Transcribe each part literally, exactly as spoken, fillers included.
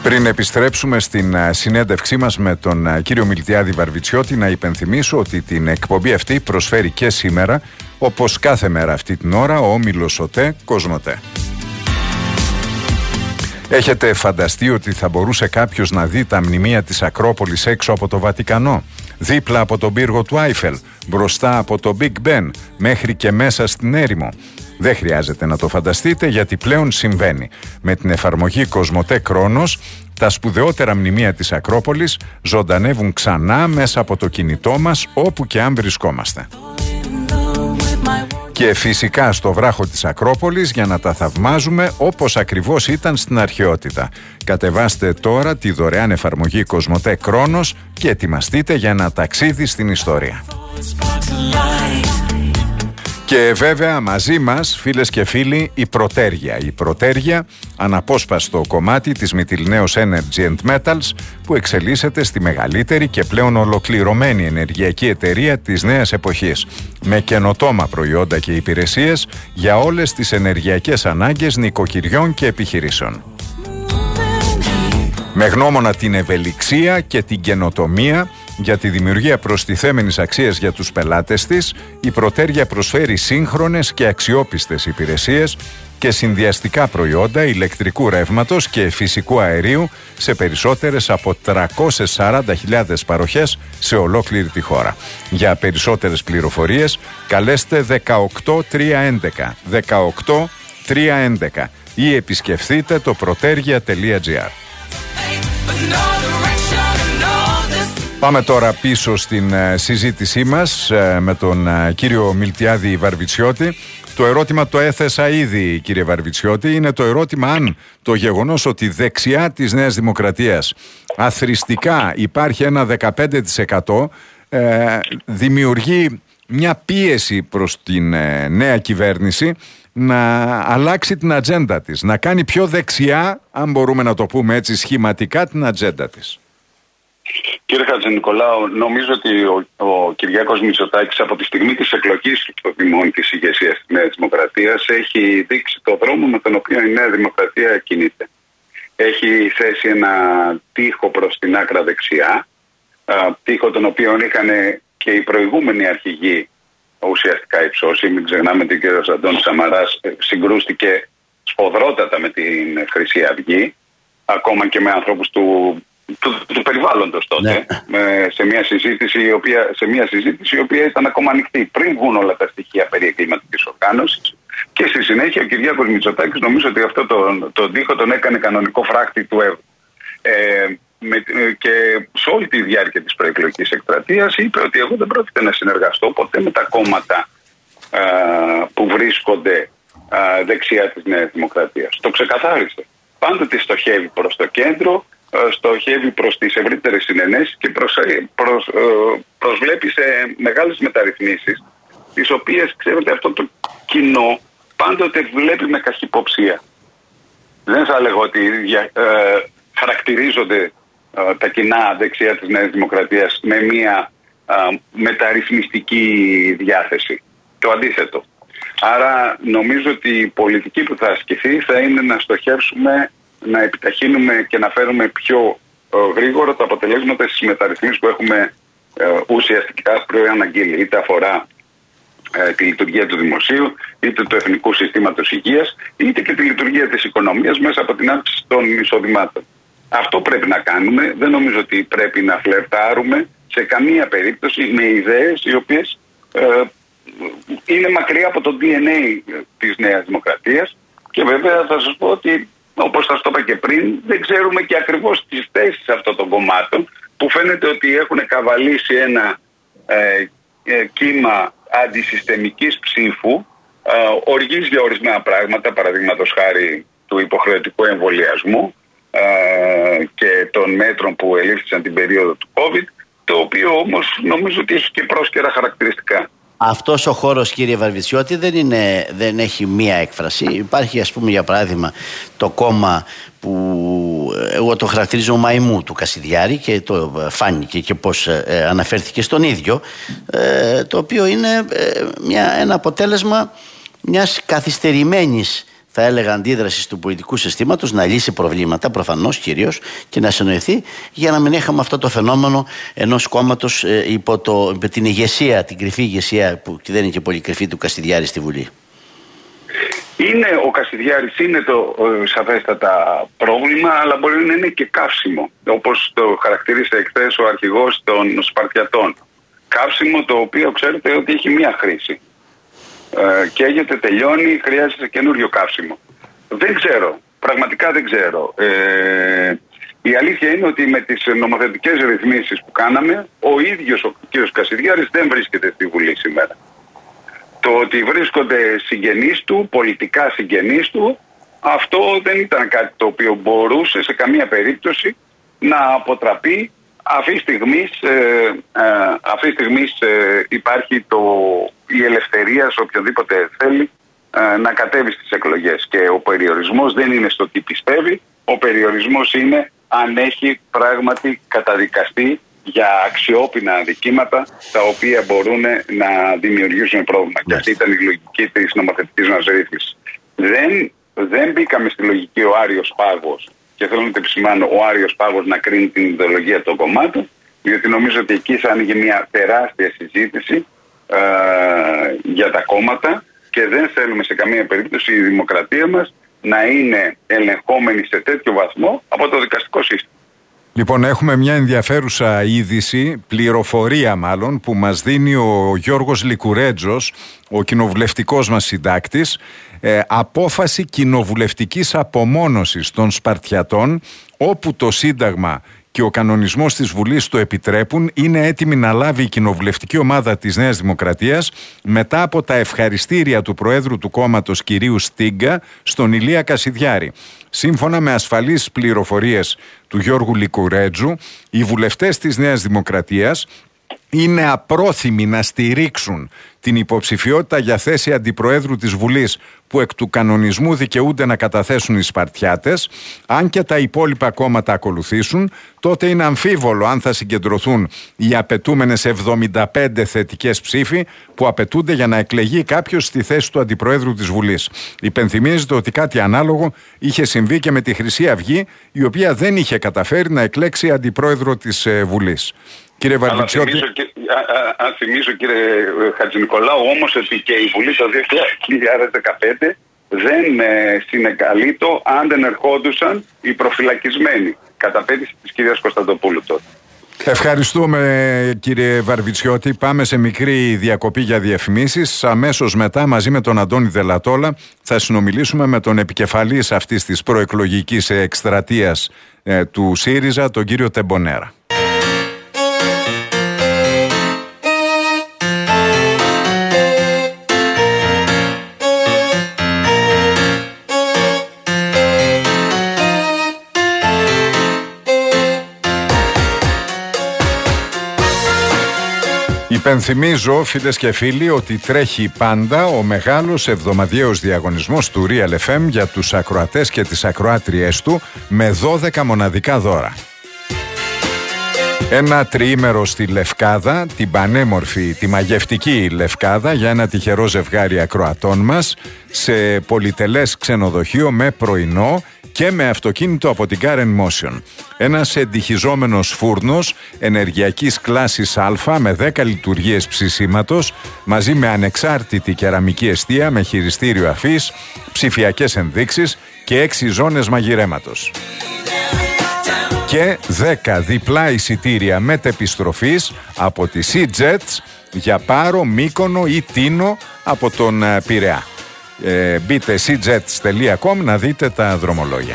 Πριν επιστρέψουμε στην συνέντευξή μας με τον κύριο Μιλτιάδη Βαρβιτσιώτη, να υπενθυμίσω ότι την εκπομπή αυτή προσφέρει και σήμερα, όπως κάθε μέρα αυτή την ώρα, ο Όμιλος ΟΤΕ Κοσμοτέ. Έχετε φανταστεί ότι θα μπορούσε κάποιος να δει τα μνημεία της Ακρόπολης έξω από το Βατικανό, δίπλα από τον πύργο του Άιφελ, μπροστά από το Big Ben, μέχρι και μέσα στην έρημο? Δεν χρειάζεται να το φανταστείτε, γιατί πλέον συμβαίνει. Με την εφαρμογή Κοσμοτέ Κρόνος, τα σπουδαιότερα μνημεία της Ακρόπολης ζωντανεύουν ξανά μέσα από το κινητό μας, όπου και αν βρισκόμαστε. Και φυσικά στο βράχο της Ακρόπολης, για να τα θαυμάζουμε όπως ακριβώς ήταν στην αρχαιότητα. Κατεβάστε τώρα τη δωρεάν εφαρμογή Κοσμοτέ Κρόνος και ετοιμαστείτε για ένα ταξίδι στην ιστορία. Και βέβαια μαζί μας, φίλες και φίλοι, η Πρωτέργεια. Η Πρωτέργεια, αναπόσπαστο κομμάτι της Mytilineos Energy and Metals, που εξελίσσεται στη μεγαλύτερη και πλέον ολοκληρωμένη ενεργειακή εταιρεία της νέας εποχής, με καινοτόμα προϊόντα και υπηρεσίες για όλες τις ενεργειακές ανάγκες νοικοκυριών και επιχειρήσεων. Με γνώμονα την ευελιξία και την καινοτομία για τη δημιουργία προστιθέμενης αξίας για τους πελάτες της, η Πρωτέργεια προσφέρει σύγχρονες και αξιόπιστες υπηρεσίες και συνδυαστικά προϊόντα ηλεκτρικού ρεύματος και φυσικού αερίου σε περισσότερες από τριακόσιες σαράντα χιλιάδες παροχές σε ολόκληρη τη χώρα. Για περισσότερες πληροφορίες καλέστε δεκαοκτώ τριακόσια έντεκα δεκαοκτώ τριακόσια έντεκα ή επισκεφθείτε το protergia τελεία gr. Πάμε τώρα πίσω στην uh, συζήτησή μας uh, με τον uh, κύριο Μιλτιάδη Βαρβιτσιώτη. Το ερώτημα το έθεσα ήδη, κύριε Βαρβιτσιώτη, είναι το ερώτημα αν το γεγονός ότι δεξιά της Νέας Δημοκρατίας αθροιστικά υπάρχει ένα δεκαπέντε τοις εκατό uh, δημιουργεί μια πίεση προς την uh, νέα κυβέρνηση να αλλάξει την ατζέντα της, να κάνει πιο δεξιά, αν μπορούμε να το πούμε έτσι σχηματικά, την ατζέντα της. Κύριε Χατζηνικολάου, νομίζω ότι ο, ο Κυριάκος Μητσοτάκης από τη στιγμή της εκλογής του στο τιμόνι της ηγεσίας της Νέας Δημοκρατίας έχει δείξει το δρόμο με τον οποίο η Νέα Δημοκρατία κινείται. Έχει θέσει ένα τοίχο προς την άκρα δεξιά, τοίχο τον οποίο είχαν και οι προηγούμενοι αρχηγοί ουσιαστικά υψώσει. Μην ξεχνάμε ότι ο κ. Αντώνης Σαμαράς συγκρούστηκε σφοδρότατα με την Χρυσή Αυγή, ακόμα και με ανθρώπους του Του, του περιβάλλοντος τότε, ναι. με, σε, μια συζήτηση, η οποία, σε μια συζήτηση η οποία ήταν ακόμα ανοιχτή πριν βγουν όλα τα στοιχεία περί εγκληματικής οργάνωσης, και στη συνέχεια ο Κυριάκος Μητσοτάκης νομίζω ότι αυτό τον το τοίχο τον έκανε κανονικό φράκτη του Εύρου. Ε, με, και σε όλη τη διάρκεια της προεκλογικής εκστρατείας είπε ότι εγώ δεν πρόκειται να συνεργαστώ ποτέ με τα κόμματα α, που βρίσκονται α, δεξιά της Νέας Δημοκρατίας. Το ξεκαθάρισε. Πάντοτε στοχεύει προς το κέντρο, στοχεύει προς τις ευρύτερες συνενέσεις και προς, προς, προσβλέπει σε μεγάλες μεταρρυθμίσεις, τις οποίες, ξέρετε, αυτό το κοινό πάντοτε βλέπει με καχυποψία. Δεν θα λέγω ότι ε, χαρακτηρίζονται ε, τα κοινά δεξιά της Νέας Δημοκρατίας με μια ε, μεταρρυθμιστική διάθεση. Το αντίθετο. Άρα νομίζω ότι η πολιτική που θα ασκηθεί θα είναι να στοχεύσουμε, να επιταχύνουμε και να φέρουμε πιο ε, γρήγορα τα αποτελέσματα στις μεταρρυθμίσεις που έχουμε ε, ουσιαστικά προαναγγείλει. Είτε αφορά ε, τη λειτουργία του δημοσίου, είτε του εθνικού συστήματος υγείας, είτε και τη λειτουργία της οικονομίας μέσα από την αύξηση των εισοδημάτων. Αυτό πρέπει να κάνουμε. Δεν νομίζω ότι πρέπει να φλερτάρουμε σε καμία περίπτωση με ιδέες οι οποίες ε, είναι μακριά από το ντι εν έι της Νέας Δημοκρατίας. Και βέβαια θα σας πω ότι, όπως σας το είπα και πριν, δεν ξέρουμε και ακριβώς τις θέσεις αυτών των κομμάτων, που φαίνεται ότι έχουν καβαλήσει ένα ε, ε, κύμα αντισυστημικής ψήφου, ε, οργής για ορισμένα πράγματα, παραδείγματος χάρη του υποχρεωτικού εμβολιασμού ε, και των μέτρων που ελήφθησαν την περίοδο του COVID, το οποίο όμως νομίζω ότι έχει και πρόσκαιρα χαρακτηριστικά. Αυτός ο χώρος, κύριε Βαρβιτσιώτη, δεν, είναι, δεν έχει μία έκφραση. Υπάρχει, ας πούμε, για παράδειγμα, το κόμμα που εγώ το χαρακτηρίζω μαϊμού του Κασιδιάρη, και το φάνηκε και πώς ε, αναφέρθηκε στον ίδιο, ε, το οποίο είναι ε, μια, ένα αποτέλεσμα μιας καθυστερημένης, θα έλεγα, αντίδρασης του πολιτικού συστήματος να λύσει προβλήματα, προφανώς κυρίως, και να συνοηθεί, για να μην έχουμε αυτό το φαινόμενο ενός κόμματος ε, υπό, το, υπό την ηγεσία, την κρυφή ηγεσία, που δεν είναι και πολύ κρυφή, του Κασιδιάρη στη Βουλή. Είναι, ο Κασιδιάρης είναι το ε, σαφέστατα πρόβλημα, αλλά μπορεί να είναι και καύσιμο, όπως το χαρακτήρισε εχθές ο αρχηγός των Σπαρτιατών. Καύσιμο το οποίο ξέρετε ότι έχει μία χρήση. Ε, καίγεται, τελειώνει, χρειάζεται καινούριο καύσιμο. Δεν ξέρω, πραγματικά δεν ξέρω. Ε, η αλήθεια είναι ότι με τις νομοθετικές ρυθμίσεις που κάναμε, ο ίδιος ο κ. Κασιδιάρης δεν βρίσκεται στη Βουλή σήμερα. Το ότι βρίσκονται συγγενείς του, πολιτικά συγγενείς του, αυτό δεν ήταν κάτι το οποίο μπορούσε σε καμία περίπτωση να αποτραπεί. Αυτή τη στιγμή ε, ε, αυτή τη στιγμής, ε, υπάρχει το, η ελευθερία σε οποιοδήποτε θέλει ε, να κατέβει στις εκλογές. Και ο περιορισμός δεν είναι στο τι πιστεύει, ο περιορισμός είναι αν έχει πράγματι καταδικαστεί για αξιόπινα αδικήματα τα οποία μπορούν να δημιουργήσουν πρόβλημα. Και αυτή ήταν η λογική της νομοθετικής μας ρύθμισης. Δεν, δεν μπήκαμε στη λογική ο Άριος Πάγος, και θέλω να το επισημάνω, ο Άριος Πάγος να κρίνει την ιδεολογία των κομμάτων, διότι νομίζω ότι εκεί θα άνοιγε μια τεράστια συζήτηση ε, για τα κόμματα, και δεν θέλουμε σε καμία περίπτωση η δημοκρατία μας να είναι ελεγχόμενη σε τέτοιο βαθμό από το δικαστικό σύστημα. Λοιπόν, έχουμε μια ενδιαφέρουσα είδηση, πληροφορία μάλλον, που μας δίνει ο Γιώργος Λικουρέτζος, ο κοινοβουλευτικός μας συντάκτης, ε, απόφαση κοινοβουλευτικής απομόνωσης των Σπαρτιατών, όπου το Σύνταγμα και ο κανονισμός της Βουλής το επιτρέπουν. Είναι έτοιμη να λάβει η κοινοβουλευτική ομάδα της Νέας Δημοκρατίας μετά από τα ευχαριστήρια του Προέδρου του κόμματος κυρίου Στίγκα στον Ηλία Κασιδιάρη. Σύμφωνα με ασφαλείς πληροφορίες του Γιώργου Λικουρέτζου, οι βουλευτές της Νέας Δημοκρατίας είναι απρόθυμοι να στηρίξουν την υποψηφιότητα για θέση αντιπροέδρου της Βουλής που εκ του κανονισμού δικαιούνται να καταθέσουν οι Σπαρτιάτες. Αν και τα υπόλοιπα κόμματα ακολουθήσουν, τότε είναι αμφίβολο αν θα συγκεντρωθούν οι απαιτούμενες εβδομήντα πέντε θετικές ψήφοι που απαιτούνται για να εκλεγεί κάποιος στη θέση του αντιπροέδρου της Βουλής. Υπενθυμίζεται ότι κάτι ανάλογο είχε συμβεί και με τη Χρυσή Αυγή, η οποία δεν είχε καταφέρει να εκλέξει αντιπρόεδρο της ε, Βουλής. Κύριε Βαρβιτσιώτη. Αν θυμίζω, κύριε Χατζηνικολάου, όμως ότι και η Βουλή το δύο χιλιάδες δεκαπέντε δεν ε, συνεκαλεί το αν δεν ερχόντουσαν οι προφυλακισμένοι, κατά πέτηση της κυρίας Κωνσταντοπούλου τότε. Ευχαριστούμε, κύριε Βαρβιτσιώτη. Πάμε σε μικρή διακοπή για διαφημίσεις. Αμέσως μετά, μαζί με τον Αντώνη Δελατόλα, θα συνομιλήσουμε με τον επικεφαλής αυτής της προεκλογικής εκστρατείας ε, του ΣΥΡΙΖΑ, τον κύριο Τεμπονέρα. Υπενθυμίζω, φίλες και φίλοι, ότι τρέχει πάντα ο μεγάλος εβδομαδιαίος διαγωνισμός του Real εφ εμ για τους ακροατές και τις ακροάτριές του με δώδεκα μοναδικά δώρα. Ένα τριήμερο στη Λευκάδα, την πανέμορφη, τη μαγευτική Λευκάδα, για ένα τυχερό ζευγάρι ακροατών μας, σε πολυτελές ξενοδοχείο με πρωινό και με αυτοκίνητο από την Car and Motion. Ένας εντυχιζόμενος φούρνος ενεργειακής κλάσης Α με δέκα λειτουργίες ψησίματος, μαζί με ανεξάρτητη κεραμική εστία με χειριστήριο αφής, ψηφιακές ενδείξεις και έξι ζώνες μαγειρέματος. Και δέκα διπλά εισιτήρια μετεπιστροφής από τη Sea-Jets για Πάρο, Μύκονο ή Τίνο από τον Πειραιά. Ε, μπείτε σι τζετς τελεία κομ να δείτε τα δρομολόγια.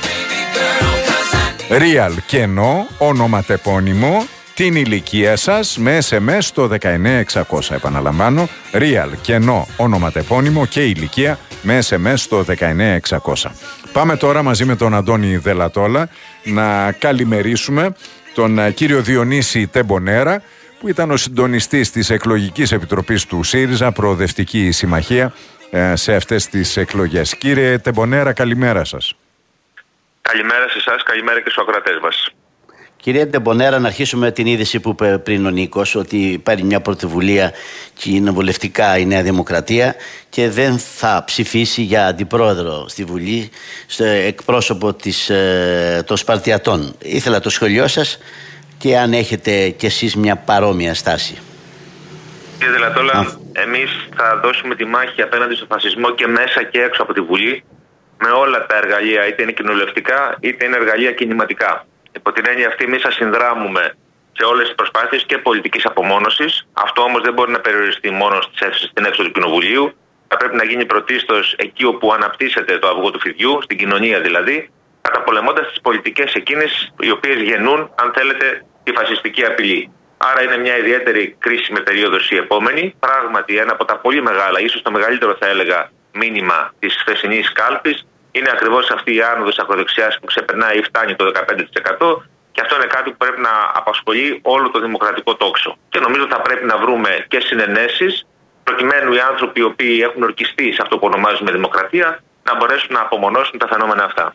Real κενό, ονοματεπώνυμο, την ηλικία σας με ες εμ ες στο δεκαεννέα εξακόσια. Επαναλαμβάνω, Real κενό, ονοματεπώνυμο και ηλικία με ες εμ ες στο δεκαεννέα εξακόσια. Πάμε τώρα μαζί με τον Αντώνη Δελατόλα να καλημερίσουμε τον κύριο Διονύση Τεμπονέρα, που ήταν ο συντονιστής της εκλογικής επιτροπής του ΣΥΡΙΖΑ, Προοδευτική Συμμαχία, σε αυτές τις εκλογές. Κύριε Τεμπονέρα, καλημέρα σας. Καλημέρα σε εσάς, καλημέρα και στους ακροατές μας. Κύριε Ντεμπονέρα, να αρχίσουμε την είδηση που είπε πριν ο Νίκος, ότι παίρνει μια πρωτοβουλία κοινοβουλευτικά η Νέα Δημοκρατία και δεν θα ψηφίσει για αντιπρόεδρο στη Βουλή στο εκπρόσωπο της, ε, των Σπαρτιατών. Ήθελα το σχολείο σας και αν έχετε κι εσείς μια παρόμοια στάση. Κύριε Δελατόλα, εμείς θα δώσουμε τη μάχη απέναντι στο φασισμό και μέσα και έξω από τη Βουλή, με όλα τα εργαλεία, είτε είναι κοινοβουλευτικά είτε είναι εργαλεία κινηματικά. Υπό την έννοια αυτή, εμείς θα συνδράμουμε σε όλες τις προσπάθειες και πολιτικής απομόνωσης. Αυτό όμως δεν μπορεί να περιοριστεί μόνο στις αίθουσες στην έξω του Κοινοβουλίου. Θα πρέπει να γίνει πρωτίστως εκεί όπου αναπτύσσεται το αυγό του φιδιού, στην κοινωνία δηλαδή, καταπολεμώντας τις πολιτικές εκείνες οι οποίες γεννούν, αν θέλετε, τη φασιστική απειλή. Άρα είναι μια ιδιαίτερη κρίσιμη περίοδος η επόμενη. Πράγματι, ένα από τα πολύ μεγάλα, ίσως το μεγαλύτερο θα έλεγα, μήνυμα της χθεσινής κάλπης είναι ακριβώς αυτή η άνοδος ακροδεξιάς που ξεπερνάει ή φτάνει το δεκαπέντε τοις εκατό, και αυτό είναι κάτι που πρέπει να απασχολεί όλο το δημοκρατικό τόξο. Και νομίζω θα πρέπει να βρούμε και συνενέσεις, προκειμένου οι άνθρωποι οι οποίοι έχουν ορκιστεί σε αυτό που ονομάζουμε δημοκρατία να μπορέσουν να απομονώσουν τα φαινόμενα αυτά.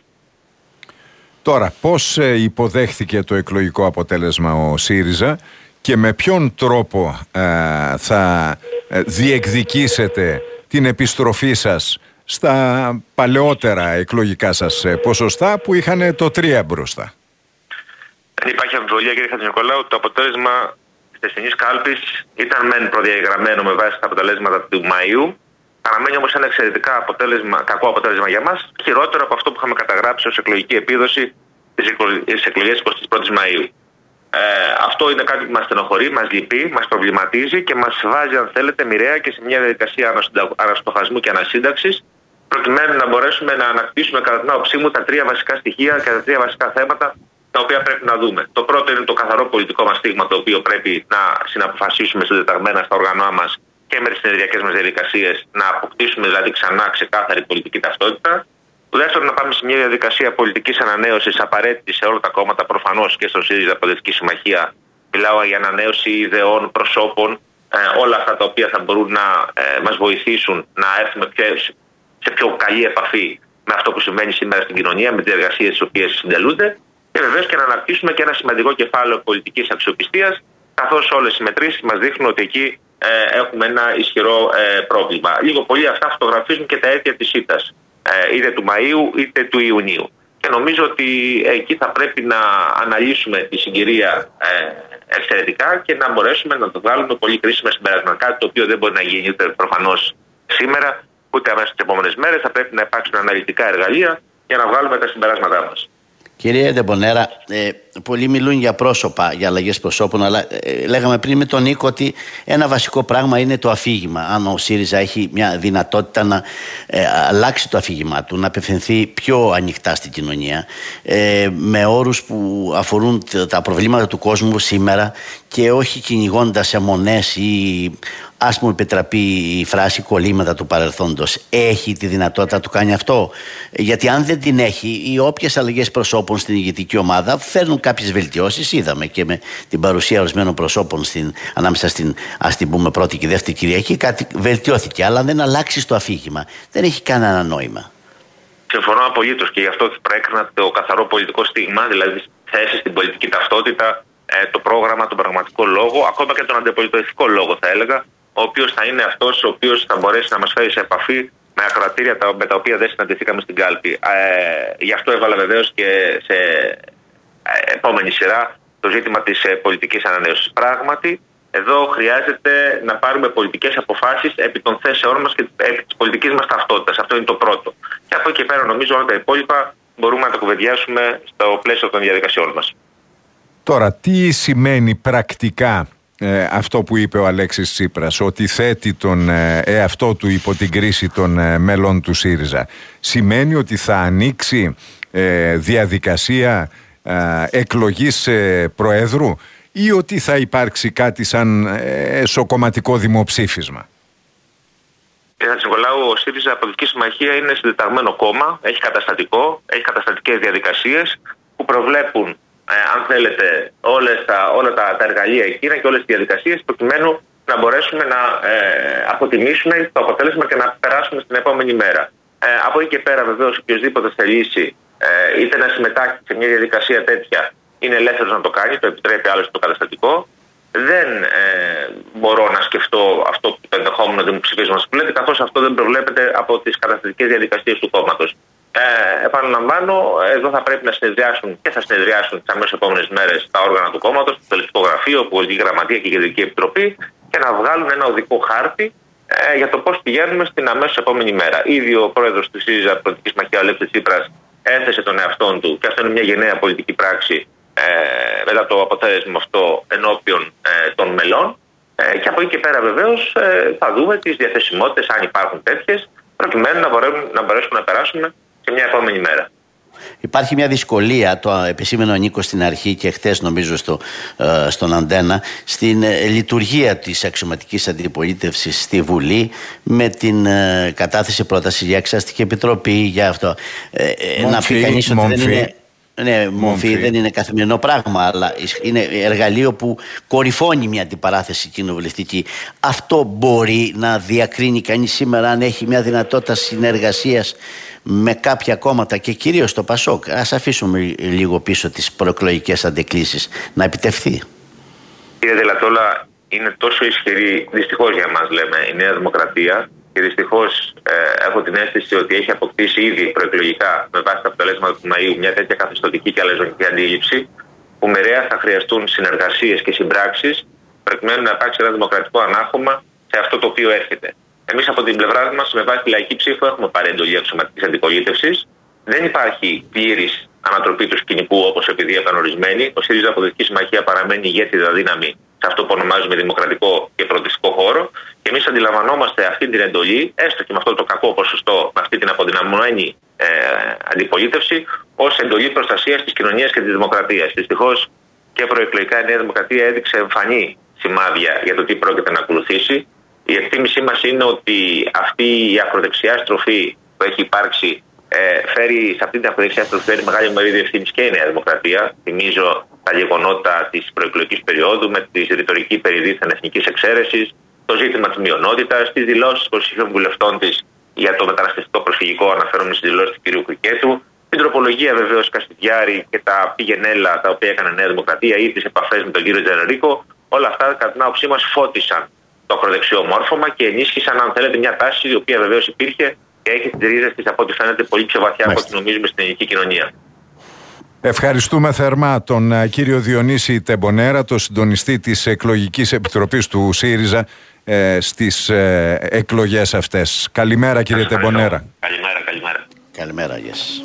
Τώρα, πώς υποδέχθηκε το εκλογικό αποτέλεσμα ο ΣΥΡΙΖΑ και με ποιον τρόπο ε, θα διεκδικήσετε την επιστροφή σας στα παλαιότερα εκλογικά σας ποσοστά που είχαν το τρία μπροστά? Δεν υπάρχει αμφιβολία, κύριε Χατζηνικολάου, το αποτέλεσμα της χθεσινής κάλπης ήταν μεν προδιαγραμμένο με βάση τα αποτελέσματα του Μαΐου. Παραμένει όμως ένα εξαιρετικά αποτέλεσμα, κακό αποτέλεσμα για μας, χειρότερο από αυτό που είχαμε καταγράψει ως εκλογική επίδοση στις εκλογές εικοστή πρώτη Μαΐου. Ε, αυτό είναι κάτι που μας στενοχωρεί, μας λυπεί, μας προβληματίζει και μας βάζει, αν θέλετε, μοιραία και σε μια διαδικασία αναστοχασμού και ανασύνταξης, προκειμένου να μπορέσουμε να ανακτήσουμε, κατά την άποψή μου, τα τρία βασικά στοιχεία και τα τρία βασικά θέματα τα οποία πρέπει να δούμε. Το πρώτο είναι το καθαρό πολιτικό μας στίγμα, το οποίο πρέπει να συναποφασίσουμε συντεταγμένα στα οργανά μας και με τις συνεδριακές μας διαδικασίες, να αποκτήσουμε δηλαδή ξανά ξεκάθαρη πολιτική ταυτότητα. Το δεύτερο, να πάμε σε μια διαδικασία πολιτικής ανανέωσης απαραίτητη σε όλα τα κόμματα, προφανώς και στο ΣΥΡΙΖΑ Προοδευτική Συμμαχία. Μιλάω για ανανέωση ιδεών, προσώπων, ε, όλα αυτά τα οποία θα μπορούν να ε, μας βοηθήσουν να έρθουμε πιο, σε πιο καλή επαφή με αυτό που συμβαίνει σήμερα στην κοινωνία, με τις εργασίες τις οποίες συντελούνται. Και βεβαίως και να αναπτύσσουμε και ένα σημαντικό κεφάλαιο πολιτικής αξιοπιστίας, καθώς όλες οι μετρήσεις μας δείχνουν ότι εκεί ε, έχουμε ένα ισχυρό ε, πρόβλημα. Λίγο πολύ αυτά φωτογραφίζουν και τα αίτια της ήττας, ε, είτε του Μαΐου είτε του Ιουνίου. Και νομίζω ότι εκεί θα πρέπει να αναλύσουμε τη συγκυρία ε, εξαιρετικά και να μπορέσουμε να το βγάλουμε πολύ κρίσιμα συμπεράσματα. Κάτι το οποίο δεν μπορεί να γίνει ούτε προφανώς σήμερα, ούτε αμέσως τις επόμενες μέρες. Θα πρέπει να υπάρξουν αναλυτικά εργαλεία για να βγάλουμε τα συμπεράσματά μας. Κύριε Ντεμπονέρα, ε, πολλοί μιλούν για πρόσωπα, για αλλαγές προσώπων, αλλά ε, λέγαμε πριν με τον Νίκο ότι ένα βασικό πράγμα είναι το αφήγημα. Αν ο ΣΥΡΙΖΑ έχει μια δυνατότητα να ε, αλλάξει το αφήγημά του, να απευθυνθεί πιο ανοιχτά στην κοινωνία, ε, με όρους που αφορούν τα προβλήματα του κόσμου σήμερα και όχι κυνηγώντας αιμονές ή, ας μου επιτραπεί η φράση, κολλήματα του παρελθόντος. Έχει τη δυνατότητα να το κάνει αυτό? Γιατί αν δεν την έχει, οι όποιες αλλαγές προσώπων στην ηγετική ομάδα φέρνουν κάποιες βελτιώσεις. Είδαμε και με την παρουσία ορισμένων προσώπων στην, ανάμεσα στην, ας την πούμε, πρώτη και δεύτερη Κυριακή, κάτι βελτιώθηκε. Αλλά αν δεν αλλάξει το αφήγημα, δεν έχει κανένα νόημα. Συμφωνώ απολύτως και γι' αυτό προέκρινα το καθαρό πολιτικό στίγμα, δηλαδή θέση στην πολιτική ταυτότητα, το πρόγραμμα, τον πραγματικό λόγο, ακόμα και τον αντιπολιτευτικό λόγο, θα έλεγα, ο οποίος θα είναι αυτός ο οποίος θα μπορέσει να μας φέρει σε επαφή με ακροατήρια με τα οποία δεν συναντηθήκαμε στην κάλπη. Ε, γι' αυτό έβαλα βεβαίως και σε επόμενη σειρά το ζήτημα της πολιτικής ανανέωσης. Πράγματι, εδώ χρειάζεται να πάρουμε πολιτικές αποφάσεις επί των θέσεών μας και επί της πολιτικής μας ταυτότητας. Αυτό είναι το πρώτο. Και από εκεί και πέρα, νομίζω όλα τα υπόλοιπα μπορούμε να τα κουβεντιάσουμε στο πλαίσιο των διαδικασιών μας. Τώρα, τι σημαίνει πρακτικά ε, αυτό που είπε ο Αλέξης Τσίπρας, ότι θέτει τον ε, εαυτό του υπό την κρίση των ε, μέλων του ΣΥΡΙΖΑ? Σημαίνει ότι θα ανοίξει ε, διαδικασία ε, εκλογής ε, Προέδρου ή ότι θα υπάρξει κάτι σαν ε, εσωκομματικό δημοψήφισμα? Κύριε Χατζηνικολάου, ο ΣΥΡΙΖΑ Προοδευτική Συμμαχία είναι συντεταγμένο κόμμα, έχει καταστατικό, έχει καταστατικές διαδικασίες που προβλέπουν, Ε, αν θέλετε, όλες τα, όλα τα, τα εργαλεία εκείνα και όλες τις διαδικασίες προκειμένου να μπορέσουμε να ε, αποτιμήσουμε το αποτέλεσμα και να περάσουμε στην επόμενη μέρα. Ε, από εκεί και πέρα, βεβαίως, οποιοδήποτε θελήσει ε, είτε να συμμετάσχει σε μια διαδικασία τέτοια, είναι ελεύθερος να το κάνει, το επιτρέπει άλλωστε το καταστατικό. Δεν ε, μπορώ να σκεφτώ αυτό το ενδεχόμενο δημοψηφίσματος που λέτε, καθώς αυτό δεν προβλέπεται από τις καταστατικές διαδικασίες του κόμματος. Ε, επαναλαμβάνω, εδώ θα πρέπει να συνεδριάσουν και θα συνεδριάσουν τις αμέσως επόμενες μέρες τα όργανα του κόμματος, το Τελετικό Γραφείο, η Γραμματεία και η Κεντρική Επιτροπή, και να βγάλουν ένα οδικό χάρτη ε, για το πώς πηγαίνουμε στην αμέσως επόμενη μέρα. Ήδη ο πρόεδρος του ΣΥΡΙΖΑ, Προεδρική Συμμαχία, Αλέξης Τσίπρας, έθεσε τον εαυτόν του, και αυτό είναι μια γενναία πολιτική πράξη, ε, μετά το αποτέλεσμα αυτό ενώπιον ε, των μελών. Ε, και από εκεί και πέρα βεβαίως ε, θα δούμε τις διαθεσιμότητες, αν υπάρχουν τέτοιες, προκειμένου να μπορέσουμε να, μπορέσουμε να περάσουμε σε μια επόμενη μέρα. Υπάρχει μια δυσκολία, το επισήμενο ο Νίκος στην αρχή και χτες νομίζω στο, ε, στον Αντένα, στην ε, λειτουργία της αξιωματικής αντιπολίτευσης στη Βουλή με την ε, κατάθεση πρόταση για εξαστική επιτροπή για αυτό. Ε, ε, να πει κανείς ότι δεν είναι... Ναι, μορφή δεν είναι καθημερινό πράγμα, αλλά είναι εργαλείο που κορυφώνει μια αντιπαράθεση κοινοβουλευτική. Αυτό μπορεί να διακρίνει κανείς σήμερα, αν έχει μια δυνατότητα συνεργασίας με κάποια κόμματα και κυρίως το ΠΑΣΟΚ. Ας αφήσουμε λίγο πίσω τις προεκλογικές αντεκκλήσεις, να επιτευχθεί. Κύριε Τελατόλα, είναι τόσο ισχυρή, δυστυχώς για μας λέμε, η Νέα Δημοκρατία, και δυστυχώς ε, έχω την αίσθηση ότι έχει αποκτήσει ήδη προεκλογικά, με βάση τα αποτελέσματα του Μαΐου, μια τέτοια καθεστωτική και αλαζονική αντίληψη, που μοιραία θα χρειαστούν συνεργασίες και συμπράξεις προκειμένου να υπάρξει ένα δημοκρατικό ανάχωμα σε αυτό το οποίο έρχεται. Εμείς από την πλευρά μας, με βάση τη λαϊκή ψήφο, έχουμε πάρει εντολή αξιωματικής αντιπολίτευσης. Δεν υπάρχει πλήρης ανατροπή του σκηνικού όπως επειδή επανορισμένη. Ο ΣΥΡΙΖΑ Προοδευτική Συμμαχία παραμένει ηγέτιδα δύναμη σε αυτό που ονομάζουμε δημοκρατικό και προοδευτικό χώρο. Και εμείς αντιλαμβανόμαστε αυτή την εντολή, έστω και με αυτό το κακό ποσοστό, με αυτή την αποδυναμωμένη ε, αντιπολίτευση, ως εντολή προστασίας της κοινωνίας και της δημοκρατίας. Δυστυχώς και προεκλογικά η Νέα Δημοκρατία έδειξε εμφανή σημάδια για το τι πρόκειται να ακολουθήσει. Η εκτίμησή μας είναι ότι αυτή η ακροδεξιά στροφή που έχει υπάρξει ε, φέρει σε αυτή την ακροδεξιά στροφή φέρει μεγάλη μερίδιο ευθύνης και η Νέα Δημοκρατία. Θυμίζω τα γεγονότα της προεκλογικής περίοδου με τη ρητορική περί δίθεν εθνικής εξαίρεσης, το ζήτημα της μειονότητας, τις δηλώσεις υποψηφίων βουλευτών της για το μεταναστευτικό προσφυγικό, αναφέρομαι στις δηλώσεις του κ. Κρικέτου, την τροπολογία βεβαίως Καστιδιάρη και τα πηγενέλα τα οποία έκανε η Νέα Δημοκρατία ή τις επαφές με τον κ. Τζενερίκο. Όλα αυτά, κατά την άποψή μας, φώτισαν το ακροδεξιό μόρφωμα και ενίσχυσαν, αν θέλετε, μια τάση η οποία βεβαίως υπήρχε και έχει τις ρίζες της, από ό,τι φαίνεται, πολύ πιο βαθιά από ό,τι νομίζουμε στην ελληνική κοινωνία. Ευχαριστούμε θερμά τον uh, κύριο Διονύση Τεμπονέρα, το συντονιστή της εκλογικής επιτροπής του ΣΥΡΙΖΑ ε, στις ε, εκλογές αυτές. Καλημέρα, κύριε Τεμπονέρα. Καλημέρα, καλημέρα. Καλημέρα, yes.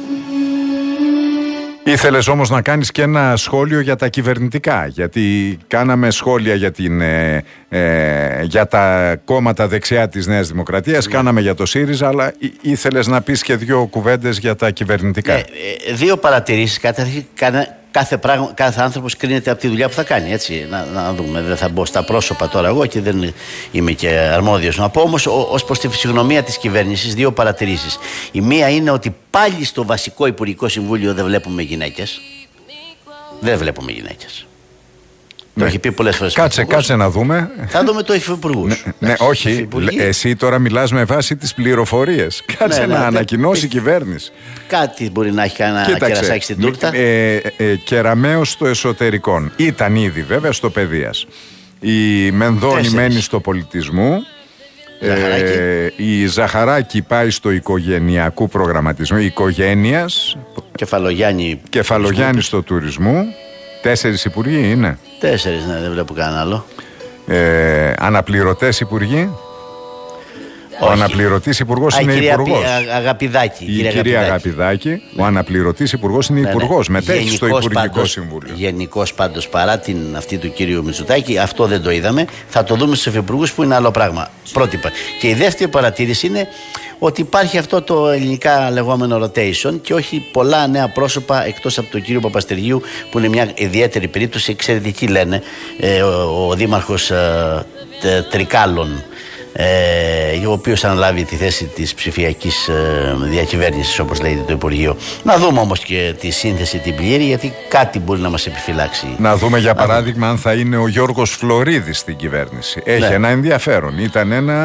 Ήθελες όμως να κάνεις και ένα σχόλιο για τα κυβερνητικά, γιατί κάναμε σχόλια για, την, ε, ε, για τα κόμματα δεξιά της Νέας Δημοκρατίας, ναι. Κάναμε για το ΣΥΡΙΖΑ, αλλά ήθελες να πεις και δύο κουβέντες για τα κυβερνητικά. Ε, ε, δύο παρατηρήσεις. Καταρχήν, κάθε, πράγμα, κάθε άνθρωπος κρίνεται από τη δουλειά που θα κάνει, έτσι, να, να δούμε, δεν θα μπω στα πρόσωπα τώρα εγώ και δεν είμαι και αρμόδιος να πω, όμως ως προς τη φυσιογνωμία της κυβέρνησης, δύο παρατηρήσεις. Η μία είναι ότι πάλι στο βασικό Υπουργικό Συμβούλιο δεν βλέπουμε γυναίκες. Δεν βλέπουμε γυναίκες. Ναι. Το έχει πει πολλές φορές. Κάτσε, κάτσε να δούμε. Θα δούμε το υφυπουργούς. Ναι, ναι, όχι. Υφυπουργοί. Εσύ τώρα μιλάς με βάση τις πληροφορίες. Κάτσε ναι, να ναι, ανακοινώσει η κυβέρνηση. Κάτι μπορεί να έχει κανένα κερασάκι στην τούρτα. Ε, ε, ε, κεραμέως στο εσωτερικών. Ήταν ήδη βέβαια στο παιδείας. Η Μενδώνη μένει στο πολιτισμού. Ε, η Ζαχαράκη πάει στο οικογενειακού προγραμματισμό οικογένειας. Κεφαλογιάννη, Κεφαλογιάννη στο τουρισμού. Τέσσερις υπουργοί είναι. Τέσσερις, ναι, δεν βλέπω κανένα άλλο. Ε, αναπληρωτές υπουργοί. Ο αναπληρωτής υπουργός είναι υπουργός. Α, Αγαπηδάκη. Η κυρία, κυρία Αγαπηδάκη. Ναι. Ο αναπληρωτής υπουργός είναι ναι, υπουργός. Ναι. Μετέχει στο Υπουργικό πάντως, Συμβούλιο. Γενικώς πάντως, παρά την αυτή του κύριου Μητσοτάκη, αυτό δεν το είδαμε. Θα το δούμε στους υφυπουργούς που είναι άλλο πράγμα. Πρότυπα. Και η δεύτερη παρατήρηση είναι ότι υπάρχει αυτό το ελληνικά λεγόμενο rotation και όχι πολλά νέα πρόσωπα εκτός από τον κύριο Παπαστεργίου, που είναι μια ιδιαίτερη περίπτωση, εξαιρετική λένε, ε, ο, ο δήμαρχος ε, τε, Τρικάλων, ε, ο οποίος αναλάβει τη θέση της ψηφιακής ε, διακυβέρνησης, όπως λέγεται το Υπουργείο. Να δούμε όμως και τη σύνθεση την πλήρη, γιατί κάτι μπορεί να μας επιφυλάξει. Να δούμε για παράδειγμα αν θα είναι ο Γιώργος Φλωρίδης στην κυβέρνηση. Έχει ναι. ένα ενδιαφέρον. Ήταν ένα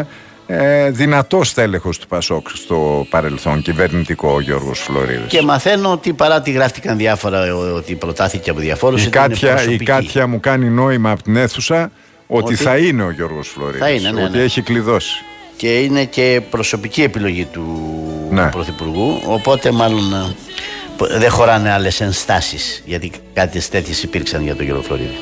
ε, δυνατός τέλεχος του Πασόκ στο παρελθόν, κυβερνητικό ο Γιώργος Φλωρίδης. Και μαθαίνω ότι παρά ότι γράφτηκαν διάφορα, ότι προτάθηκε από διαφόρους, η Κάτια, η Κάτια μου κάνει νόημα από την αίθουσα ότι, ότι θα είναι ο Γιώργος Φλωρίδης, θα είναι, ναι, ότι ναι. έχει κλειδώσει. Και είναι και προσωπική επιλογή του, ναι. του Πρωθυπουργού, οπότε μάλλον δεν χωράνε άλλες ενστάσεις, γιατί κάτι τέτοιες υπήρξαν για τον Γιώργο Φλωρίδη.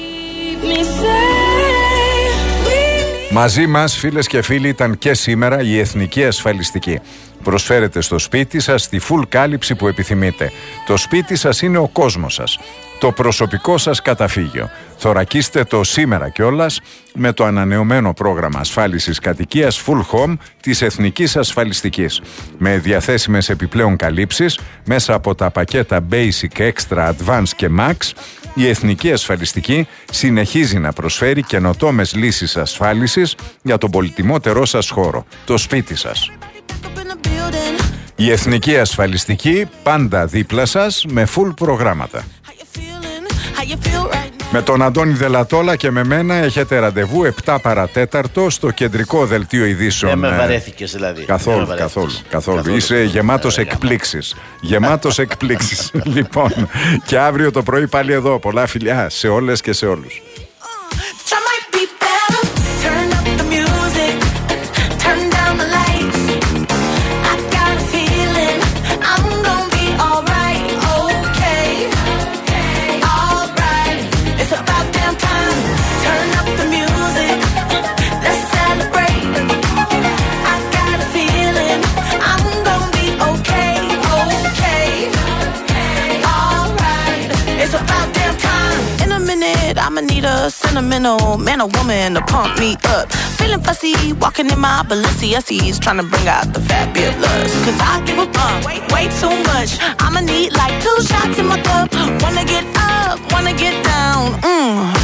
Μαζί μας, φίλες και φίλοι, ήταν και σήμερα η Εθνική Ασφαλιστική. Προσφέρετε στο σπίτι σας τη full κάλυψη που επιθυμείτε. Το σπίτι σας είναι ο κόσμος σας, το προσωπικό σας καταφύγιο. Θωρακίστε το σήμερα κιόλας με το ανανεωμένο πρόγραμμα ασφάλισης κατοικίας Full Home της Εθνικής Ασφαλιστικής. Με διαθέσιμες επιπλέον καλύψεις μέσα από τα πακέτα Basic, Extra, Advance και Max, η Εθνική Ασφαλιστική συνεχίζει να προσφέρει καινοτόμες λύσεις ασφάλισης για τον πολυτιμότερό σας χώρο, το σπίτι σας. Η Εθνική Ασφαλιστική πάντα δίπλα σας με full προγράμματα. Με τον Αντώνη Δελατόλα και με μένα έχετε ραντεβού επτά παρατέταρτο στο κεντρικό δελτίο ειδήσεων. Δεν με βαρέθηκες δηλαδή. Καθόλου, καθόλου, καθόλου. καθόλου. Είσαι γεμάτος εκπλήξεις. Γεμάτος εκπλήξεις. Λοιπόν, και αύριο το πρωί πάλι εδώ. Πολλά φιλιά σε όλες και σε όλους. I'ma need a sentimental man or woman to pump me up. Feeling fussy, walking in my Balenciennes, trying to bring out the fabulous. Cause I give a fuck way, way too much. I'ma need like two shots in my cup. Wanna get up, wanna get down. Mmm.